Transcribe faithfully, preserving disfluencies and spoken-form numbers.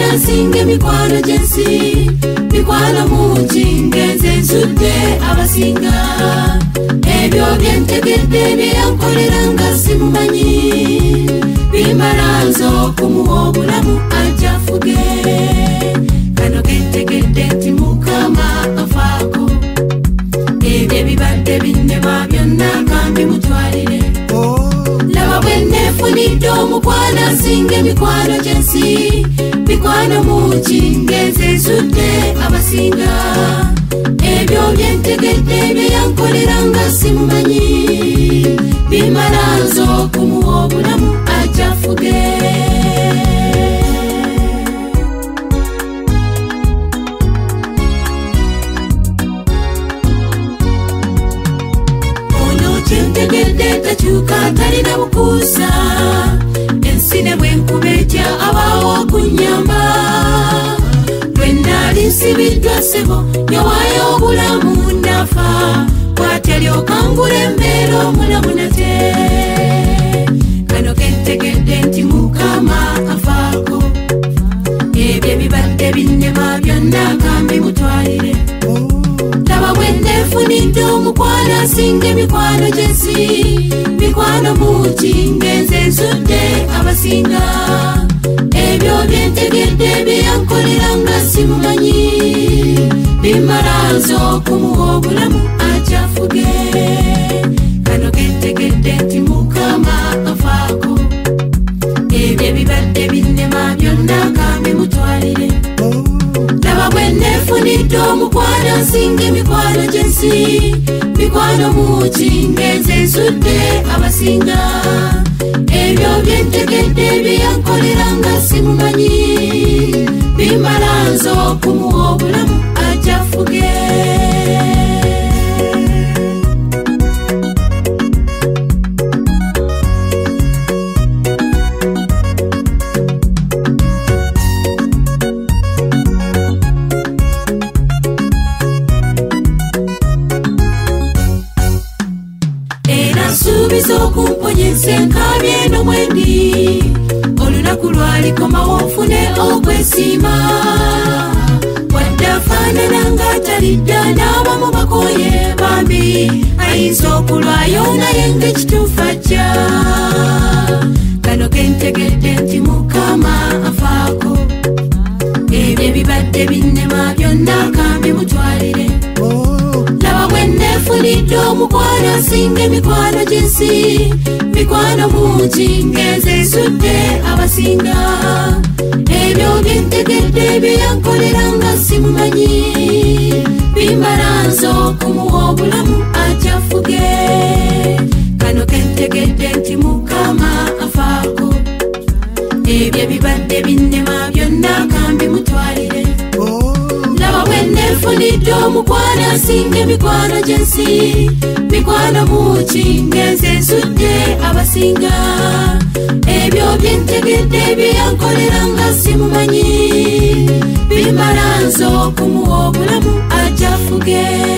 mukwana singe mikwano jensi mikwano mungi ngenze nsudde abasinga ebyo byentegedde byeyankolera nga simumanyi bimala nz'okumuwa obulamu ajja afuge kano kentegedde nti mukama afaako ebyo ebibadde binnema byonna kambimutwalire laba bwe neefunidde omukwana singa emikwano gyensi mikwano mungi ngenze nsudde abasinga ebyo byentegedde byeyankolera nga simumanyi bimala nz'okumuwa obulamu ajja afuge kyentegedde takyuka talina bukuusa ensi ne bwenkubetya abaawo kunnyamba lwe nnaali nsibiddwa ssebo yawaayo obulamu nafa bw'atyalyoka embeera omulamu nate kano kentegedde nti mukama afaako ebyo ebibadde binnema byonna kambimutwalire laba bwe neefunidde omukwana singa emikwano gyensi mikwano mungi ngenze nsudde abasinga ebyo byentegedde byeyankolera nga simumanyi bimala nz'okumuwa obulamu ajja afuge kano kentegedde nti mukama afaako ebyo ebibadde binnema byonna kambimutwalire laba bwe neefunidde omukwana singa emikwano gyensi mikwano mungi ngenze nsudde abasinga ebyo byentegedde byeyankolera nga simumanyi bimala nz'okumuwa obulamu ajja afuge okumponyense nkabye n'omwendi olunaku lwalikomawo nfune okwesiima wadde afaanana ng'atalidda n'abamu bakoye bambi ayinza okulwayo naye ng'ekituufu ajja kano kentegedde nti mukama afaako ebyo ebibadde binnema byonna kambimutwalire laba bwe neefunidde omukwana singa emikwano gyensi mikwano mungi ngenze nsudde abasinga ebyo byentegedde byeyankolera nga simumanyi bimala nz'okumuwa obulamu ajja afuge kano kentegedde nti mukama afaako ebyo ebibadde binnema byonna kambimutwalire laba bwe neefunidde omukwana singa emikwano gyensi mikwano mungi ngenze nsudde abasinga ebyo byentegedde byeyankolera nga simumanyi bimala nz'okumuwa obulamu ajja afuge